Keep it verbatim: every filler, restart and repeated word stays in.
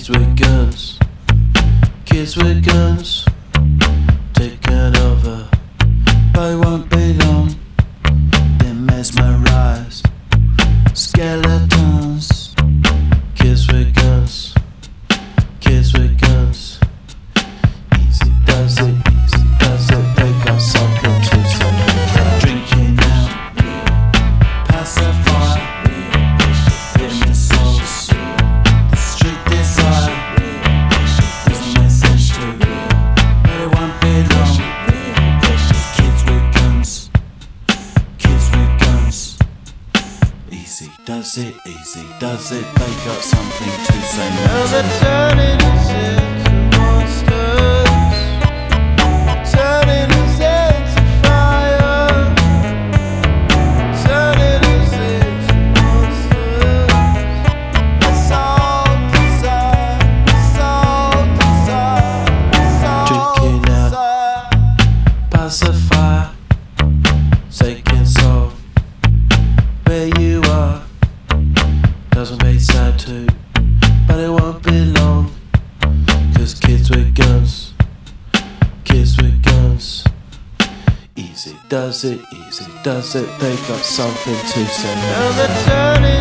Kids with guns, kids with guns, taking over, but it won't be long. They're mesmerized, skeletons. Kids with guns, kids with guns. Easy does it, easy does it. They got something to say. Drinking now, pacify, feeling souls. The street desire, there's a message too, but it won't be long. Kids with guns, kids with guns. Easy does it, easy does it. They got something to say. Now they're turning us into monsters, turning us into fire, turning us into monsters. That's all desire, that's all desire, that's all Drinking desire. Out, pacify, taking soul. Where you are doesn't make sad too, but it won't be long. Cause kids with guns, kids with guns. Easy does it, easy does it. They got something to say. Now they're turning